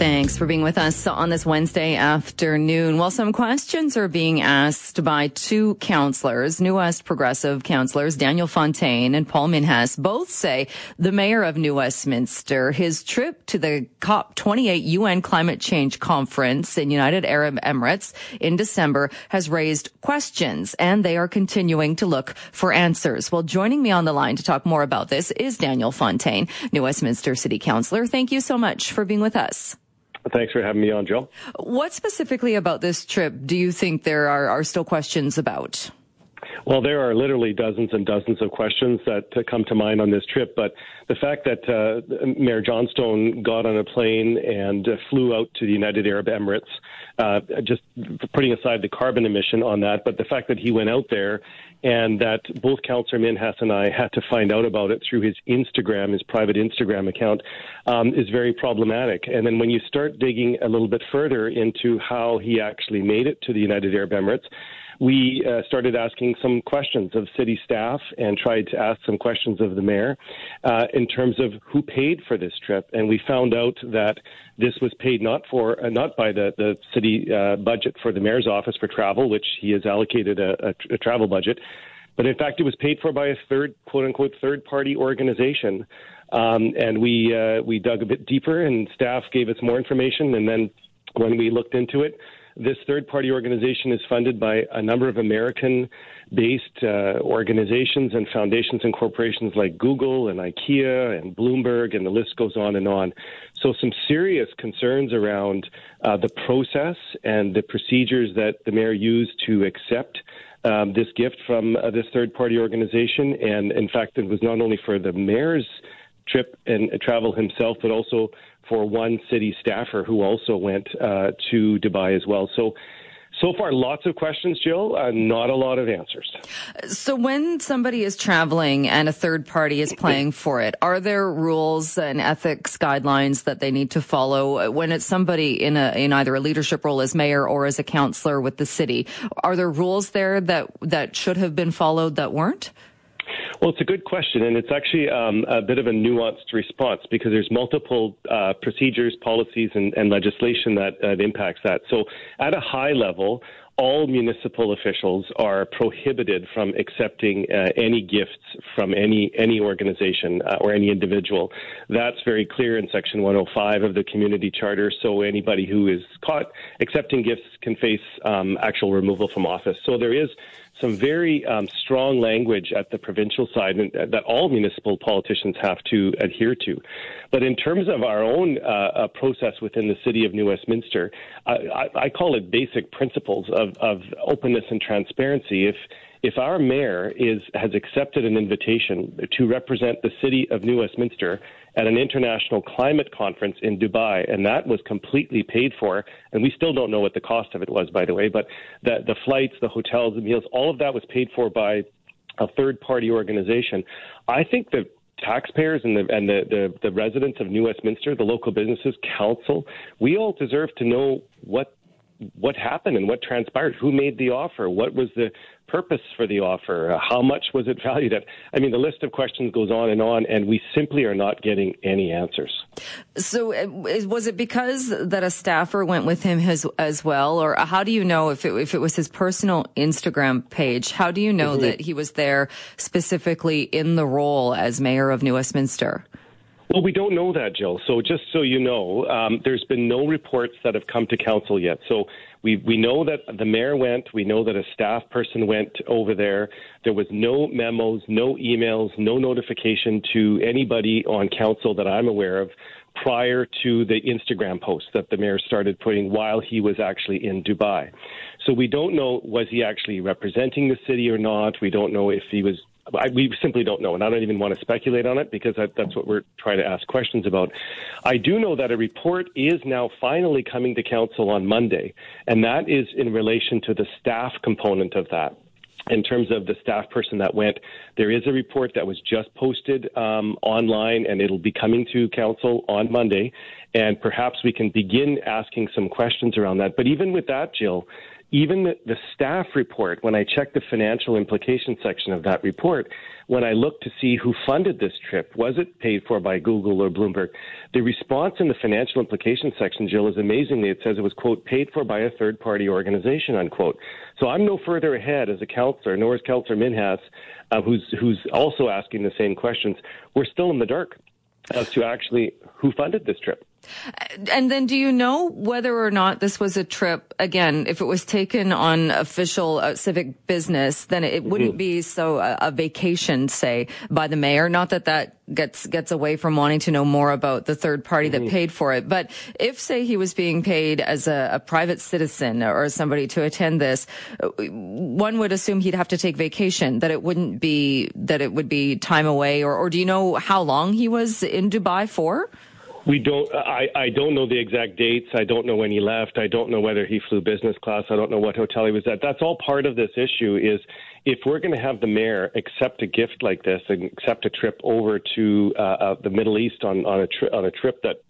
Thanks for being with us on this Wednesday afternoon. Well, some questions are being asked by two councillors, New West Progressive councillors, Daniel Fontaine and Paul Minhas. Both say the mayor of New Westminster, his trip to the COP28 UN Climate Change Conference in United Arab Emirates in December has raised questions, and they are continuing to look for answers. Well, joining me on the line to talk more about this is Daniel Fontaine, New Westminster City Councillor. Thank you so much for being with us. Thanks for having me on, Jill. What specifically about this trip do you think there are still questions about? Well, there are literally dozens and dozens of questions that come to mind on this trip, but the fact that Mayor Johnstone got on a plane and flew out to the United Arab Emirates, just putting aside the carbon emission on that, but the fact that he went out there and that both Councillor Minhas and I had to find out about it through his private Instagram account, is very problematic. And then when you start digging a little bit further into how he actually made it to the United Arab Emirates, we started asking some questions of city staff and tried to ask some questions of the mayor in terms of who paid for this trip. And we found out that this was paid not by the city budget for the mayor's office for travel, which he has allocated a travel budget, but in fact it was paid for by a quote-unquote third-party organization. And we dug a bit deeper, and staff gave us more information. And then when we looked into it, this third-party organization is funded by a number of American-based organizations and foundations and corporations like Google and IKEA and Bloomberg, and the list goes on and on. So some serious concerns around the process and the procedures that the mayor used to accept this gift from this third-party organization. And in fact, it was not only for the mayor's trip and travel himself, but also for one city staffer who also went to Dubai as well. So far, lots of questions, Jill, not a lot of answers. So when somebody is traveling and a third party is paying for it, are there rules and ethics guidelines that they need to follow when it's somebody in either a leadership role as mayor or as a councillor with the city? Are there rules there that should have been followed that weren't? Well, it's a good question, and it's actually a bit of a nuanced response because there's multiple procedures, policies, and legislation that impacts that. So at a high level, all municipal officials are prohibited from accepting any gifts from any organization or any individual. That's very clear in Section 105 of the Community Charter, so anybody who is caught accepting gifts can face actual removal from office. So there is some very strong language at the provincial side that all municipal politicians have to adhere to. But in terms of our own process within the city of New Westminster, I call it basic principles of openness and transparency. If our mayor has accepted an invitation to represent the city of New Westminster at an international climate conference in Dubai, and that was completely paid for, and we still don't know what the cost of it was, by the way, but the flights, the hotels, the meals, all of that was paid for by a third-party organization. I think the taxpayers and the residents of New Westminster, the local businesses, council, we all deserve to know what happened and what transpired, who made the offer, what was the purpose for the offer, how much was it valued at? I mean, the list of questions goes on, and we simply are not getting any answers. So was it because that a staffer went with him as well, or how do you know if it was his personal Instagram page, how do you know that he was there specifically in the role as mayor of New Westminster? Well, we don't know that, Jill. So just so you know, there's been no reports that have come to council yet. So we know that the mayor went. We know that a staff person went over there. There was no memos, no emails, no notification to anybody on council that I'm aware of prior to the Instagram post that the mayor started putting while he was actually in Dubai. So we don't know, was he actually representing the city or not? We don't know if he was. We simply don't know, and I don't even want to speculate on it because that's what we're trying to ask questions about. I do know that a report is now finally coming to council on Monday, and that is in relation to the staff component of that. In terms of the staff person that went, there is a report that was just posted online, and it'll be coming to council on Monday, and perhaps we can begin asking some questions around that. But even with that, Jill, even the staff report, when I checked the financial implication section of that report, when I looked to see who funded this trip, was it paid for by Google or Bloomberg, the response in the financial implication section, Jill, is amazingly, it says it was, quote, paid for by a third-party organization, unquote. So I'm no further ahead as a counselor, nor is Councillor Minhas, who's also asking the same questions. We're still in the dark as to actually who funded this trip. And then do you know whether or not this was a trip, again, if it was taken on official civic business, then it wouldn't be so a vacation, say, by the mayor? Not that gets away from wanting to know more about the third party that paid for it. But if, say, he was being paid as a private citizen or somebody to attend this, one would assume he'd have to take vacation, that it would be time away. Or do you know how long he was in Dubai for? We don't. I don't know the exact dates. I don't know when he left. I don't know whether he flew business class. I don't know what hotel he was at. That's all part of this issue. Is if we're going to have the mayor accept a gift like this and accept a trip over to the Middle East on a trip that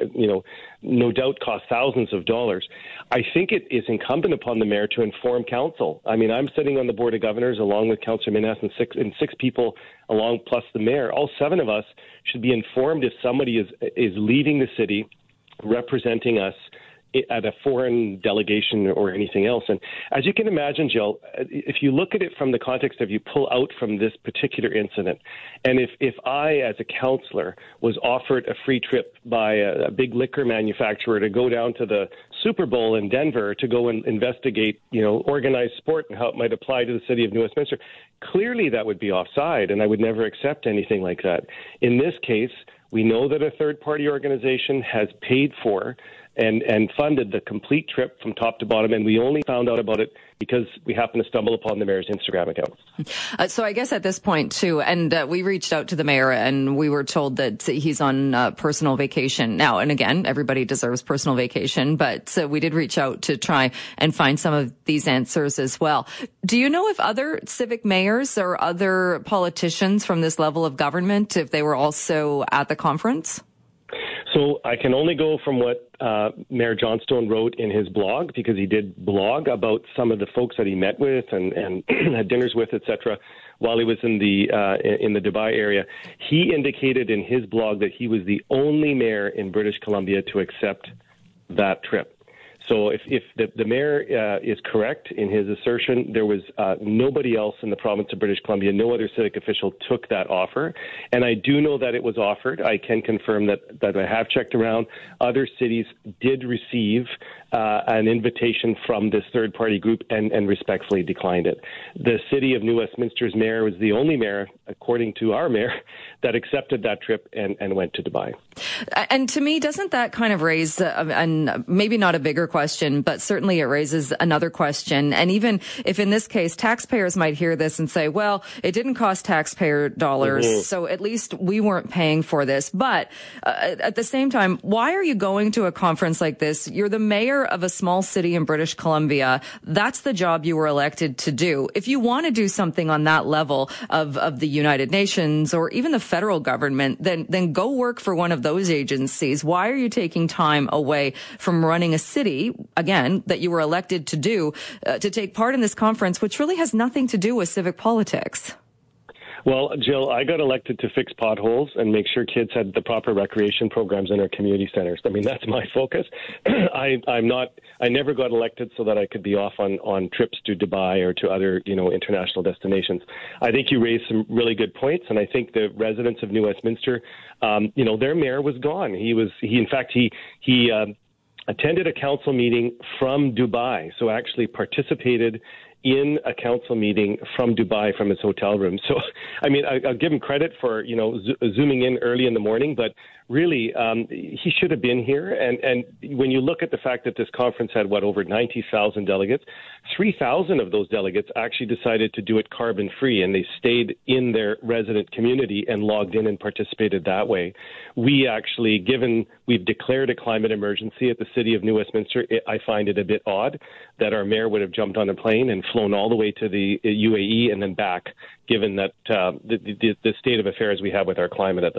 no doubt costs thousands of dollars, I think it is incumbent upon the mayor to inform council. I mean, I'm sitting on the board of governors along with Councillor Minhas and six people along plus the mayor. All seven of us should be informed if somebody is leaving the city representing us at a foreign delegation or anything else. And as you can imagine, Jill, if you look at it from the context of you pull out from this particular incident, and if I, as a counselor, was offered a free trip by a big liquor manufacturer to go down to the Super Bowl in Denver to go and investigate, organized sport and how it might apply to the city of New Westminster, clearly that would be offside, and I would never accept anything like that. In this case, we know that a third-party organization has paid for and funded the complete trip from top to bottom, and we only found out about it because we happened to stumble upon the mayor's Instagram account. So I guess at this point, too, and we reached out to the mayor, and we were told that he's on personal vacation now. And again, everybody deserves personal vacation, but we did reach out to try and find some of these answers as well. Do you know if other civic mayors or other politicians from this level of government, if they were also at the conference? So I can only go from what Mayor Johnstone wrote in his blog, because he did blog about some of the folks that he met with and had dinners with, etc., while he was in the Dubai area. He indicated in his blog that he was the only mayor in British Columbia to accept that trip. So if the mayor is correct in his assertion, there was nobody else in the province of British Columbia, no other civic official took that offer. And I do know that it was offered. I can confirm that I have checked around. Other cities did receive an invitation from this third-party group and respectfully declined it. The city of New Westminster's mayor was the only mayor, according to our mayor, that accepted that trip and went to Dubai. And to me, doesn't that kind of raise, and maybe not a bigger question, but certainly it raises another question. And even if in this case, taxpayers might hear this and say, well, it didn't cost taxpayer dollars, so at least we weren't paying for this. But at the same time, why are you going to a conference like this? You're the mayor of a small city in British Columbia. That's the job you were elected to do. If you want to do something on that level of the United Nations or even the federal government, then go work for one of those agencies. Why are you taking time away from running a city, again, that you were elected to do, to take part in this conference, which really has nothing to do with civic politics? Well, Jill, I got elected to fix potholes and make sure kids had the proper recreation programs in our community centers. I mean, that's my focus. I never got elected so that I could be off on trips to Dubai or to other, international destinations. I think you raised some really good points, and I think the residents of New Westminster, their mayor was gone. He attended a council meeting from Dubai, so actually participated in a council meeting from Dubai from his hotel room. So, I mean, I'll give him credit for, zooming in early in the morning, but really, he should have been here. And when you look at the fact that this conference had, over 90,000 delegates, 3,000 of those delegates actually decided to do it carbon-free, and they stayed in their resident community and logged in and participated that way. We actually, given we've declared a climate emergency at the city of New Westminster, I find it a bit odd that our mayor would have jumped on a plane and flown all the way to the UAE and then back, given that the state of affairs we have with our climate at the moment.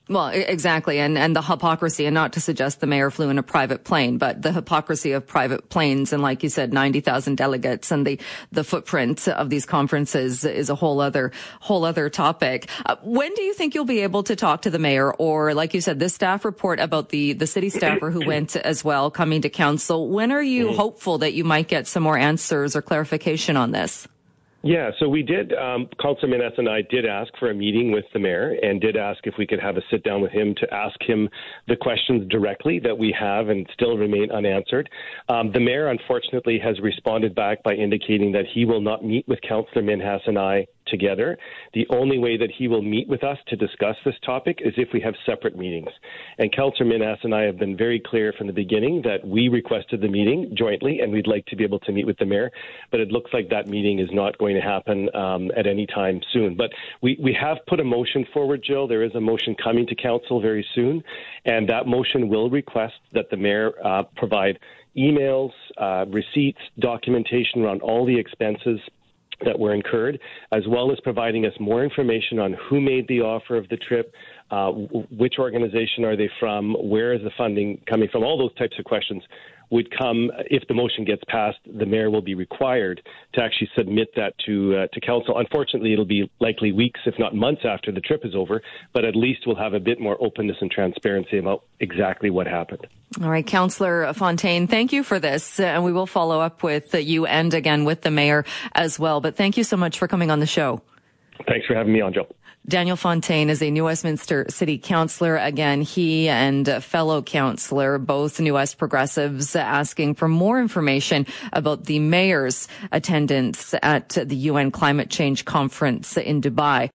Well, exactly. And the hypocrisy, and not to suggest the mayor flew in a private plane, but the hypocrisy of private planes. And like you said, 90,000 delegates and the footprint of these conferences is a whole other topic. When do you think you'll be able to talk to the mayor? Or like you said, this staff report about the city staffer who went as well coming to council. When are you hopeful that you might get some more answers or clarification on this? Yeah, so we did, Councillor Minhas and I did ask for a meeting with the mayor and did ask if we could have a sit down with him to ask him the questions directly that we have and still remain unanswered. The mayor, unfortunately, has responded back by indicating that he will not meet with Councillor Minhas and I together. The only way that he will meet with us to discuss this topic is if we have separate meetings. And Councillor Minhas and I have been very clear from the beginning that we requested the meeting jointly and we'd like to be able to meet with the mayor, but it looks like that meeting is not going to happen at any time soon. But we have put a motion forward, Jill. There is a motion coming to council very soon, and that motion will request that the mayor provide emails, receipts, documentation around all the expenses that were incurred, as well as providing us more information on who made the offer of the trip, which organization are they from, where is the funding coming from, all those types of questions would come. If the motion gets passed, the mayor will be required to actually submit that to council. Unfortunately, it'll be likely weeks, if not months after the trip is over, but at least we'll have a bit more openness and transparency about exactly what happened. All right, Councillor Fontaine, thank you for this. And we will follow up with you and again with the mayor as well. But thank you so much for coming on the show. Thanks for having me on, Jill. Daniel Fontaine is a New Westminster City Councillor. Again, he and fellow councillor, both New West Progressives, asking for more information about the mayor's attendance at the UN Climate Change Conference in Dubai.